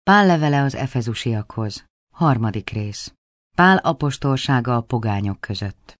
Pál levele az Efezusiakhoz. 3. rész. Pál apostolsága a pogányok között.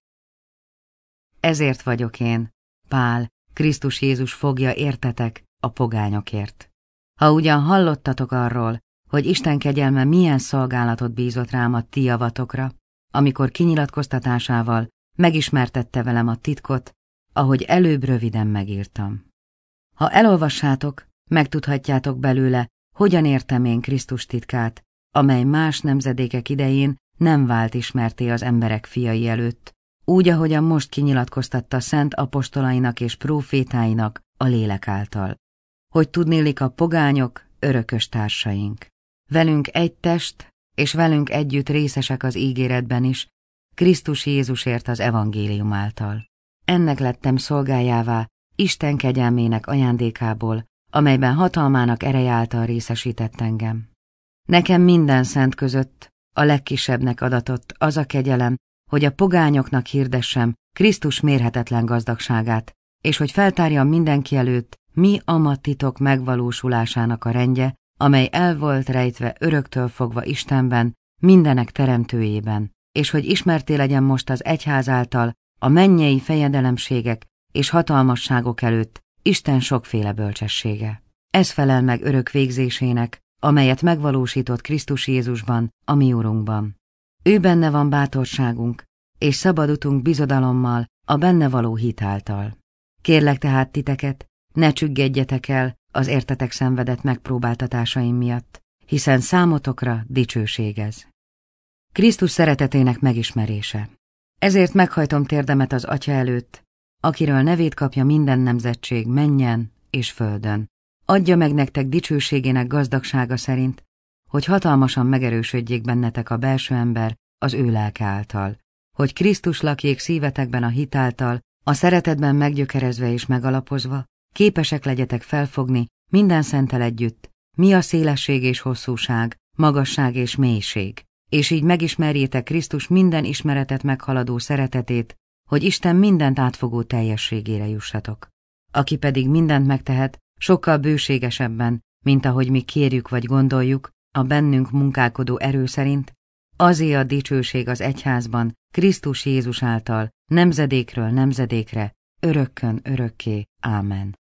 Ezért vagyok én, Pál, Krisztus Jézus fogja értetek a pogányokért. Ha ugyan hallottatok arról, hogy Isten kegyelme milyen szolgálatot bízott rám a ti javatokra, amikor kinyilatkoztatásával megismertette velem a titkot, ahogy előbb röviden megírtam. Ha elolvassátok, megtudhatjátok belőle, hogyan értem én Krisztus titkát, amely más nemzedékek idején nem vált ismerté az emberek fiai előtt, úgy, ahogyan most kinyilatkoztatta szent apostolainak és prófétáinak a lélek által. Hogy tudnélik a pogányok örökös társaink. Velünk egy test, és velünk együtt részesek az ígéretben is, Krisztus Jézusért az evangélium által. Ennek lettem szolgájává, Isten kegyelmének ajándékából, amelyben hatalmának ereje által részesített engem. Nekem minden szent között a legkisebbnek adatott az a kegyelem, hogy a pogányoknak hirdessem Krisztus mérhetetlen gazdagságát, és hogy feltárjam mindenki előtt, mi a titok megvalósulásának a rendje, amely el volt rejtve öröktől fogva Istenben, mindenek teremtőjében, és hogy ismerté legyen most az egyház által a mennyei fejedelemségek és hatalmasságok előtt Isten sokféle bölcsessége. Ez felel meg örök végzésének, amelyet megvalósított Krisztus Jézusban, a mi Urunkban. Ő benne van bátorságunk, és szabad utunk bizodalommal, a benne való hit által. Kérlek tehát titeket, ne csüggedjetek el az értetek szenvedett megpróbáltatásaim miatt, hiszen számotokra dicsőség ez. Krisztus szeretetének megismerése. Ezért meghajtom térdemet az Atya előtt, akiről nevét kapja minden nemzetség mennyen és földön. Adja meg nektek dicsőségének gazdagsága szerint, hogy hatalmasan megerősödjék bennetek a belső ember az ő lelke által, hogy Krisztus lakjék szívetekben a hit által, a szeretetben meggyökerezve és megalapozva, képesek legyetek felfogni minden szenttel együtt, mi a szélesség és hosszúság, magasság és mélység, és így megismerjétek Krisztus minden ismeretet meghaladó szeretetét, hogy Isten mindent átfogó teljességére jussatok. Aki pedig mindent megtehet, sokkal bőségesebben, mint ahogy mi kérjük vagy gondoljuk, a bennünk munkálkodó erő szerint, azé a dicsőség az egyházban, Krisztus Jézus által, nemzedékről nemzedékre, örökkön örökké. Ámen.